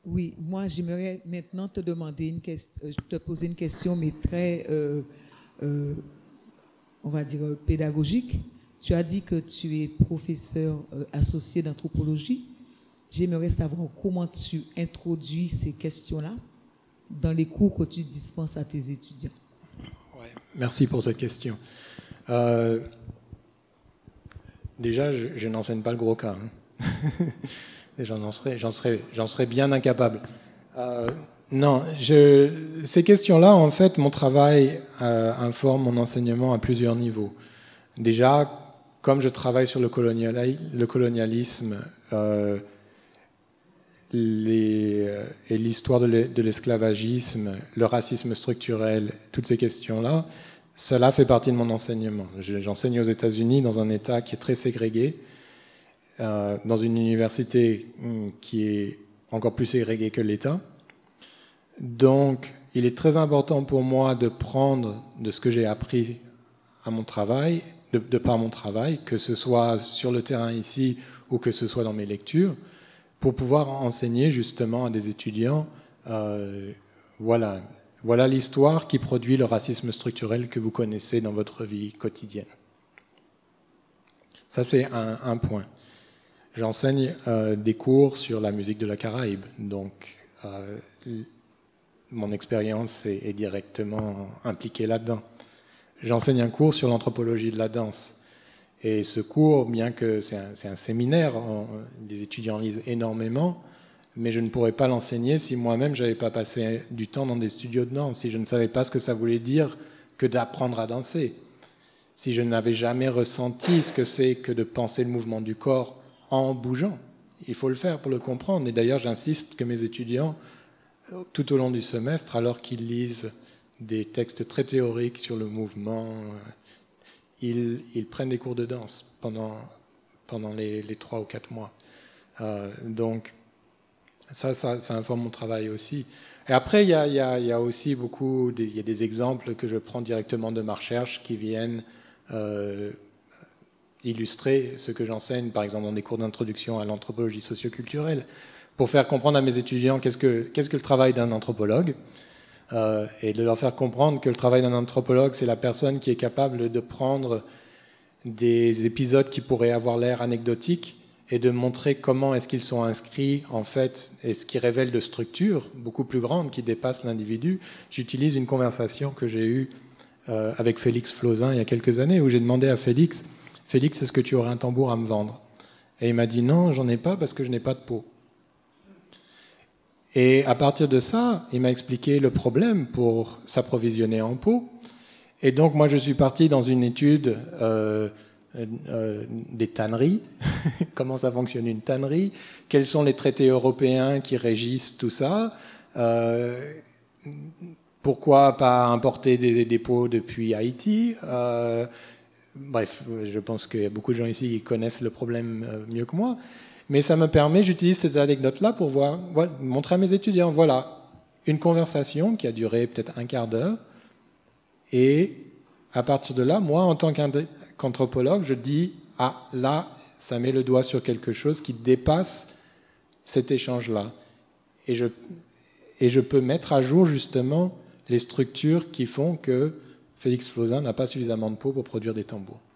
Oui, moi j'aimerais maintenant te demander te poser une question, mais très, on va dire, pédagogique. Tu as dit que tu es professeur associé d'anthropologie. J'aimerais savoir comment tu introduis ces questions-là dans les cours que tu dispenses à tes étudiants. Ouais, merci pour cette question. Déjà, je n'enseigne pas le gros cas. Hein. J'en serais bien incapable. Non, ces questions-là, en fait, mon travail informe mon enseignement à plusieurs niveaux. Déjà, comme je travaille sur le colonialisme et l'histoire de l'esclavagisme, le racisme structurel, toutes ces questions-là, cela fait partie de mon enseignement. J'enseigne aux États-Unis dans un État qui est très ségrégué, dans une université qui est encore plus ségrégée que l'État. Donc, il est très important pour moi de prendre de ce que j'ai appris à mon travail, de par mon travail, que ce soit sur le terrain ici ou que ce soit dans mes lectures, pour pouvoir enseigner justement à des étudiants, voilà l'histoire qui produit le racisme structurel que vous connaissez dans votre vie quotidienne. Ça, c'est un point. J'enseigne des cours sur la musique de la Caraïbe, donc mon expérience est directement impliquée là-dedans. J'enseigne un cours sur l'anthropologie de la danse. Et ce cours, bien que c'est un séminaire, les étudiants lisent énormément, mais je ne pourrais pas l'enseigner si moi-même je n'avais pas passé du temps dans des studios de danse, si je ne savais pas ce que ça voulait dire que d'apprendre à danser, si je n'avais jamais ressenti ce que c'est que de penser le mouvement du corps en bougeant. Il faut le faire pour le comprendre. Et d'ailleurs, j'insiste que mes étudiants, tout au long du semestre, alors qu'ils lisent des textes très théoriques sur le mouvement, ils prennent des cours de danse pendant les 3 ou 4 mois. Donc, ça informe mon travail aussi. Et après, il y a aussi il y a des exemples que je prends directement de ma recherche qui viennent illustrer ce que j'enseigne, par exemple dans des cours d'introduction à l'anthropologie socioculturelle, pour faire comprendre à mes étudiants qu'est-ce que le travail d'un anthropologue, et de leur faire comprendre que le travail d'un anthropologue, c'est la personne qui est capable de prendre des épisodes qui pourraient avoir l'air anecdotiques et de montrer comment est-ce qu'ils sont inscrits, en fait, et ce qui révèle de structures beaucoup plus grandes qui dépassent l'individu. J'utilise une conversation que j'ai eue avec Félix Flauzin il y a quelques années, où j'ai demandé à Félix, est-ce que tu aurais un tambour à me vendre? Et il m'a dit non, j'en ai pas parce que je n'ai pas de peau. Et à partir de ça, il m'a expliqué le problème pour s'approvisionner en peau. Et donc moi je suis parti dans une étude des tanneries, comment ça fonctionne une tannerie, quels sont les traités européens qui régissent tout ça, pourquoi pas importer des peaux depuis Haïti. Bref, je pense qu'il y a beaucoup de gens ici qui connaissent le problème mieux que moi. Mais ça me permet, j'utilise cette anecdote-là pour montrer à mes étudiants, voilà, une conversation qui a duré peut-être un quart d'heure. Et à partir de là, moi, en tant qu'anthropologue, je dis, ah, là, ça met le doigt sur quelque chose qui dépasse cet échange-là. Et je peux mettre à jour, justement, les structures qui font que Félix Flauzin n'a pas suffisamment de peau pour produire des tambours.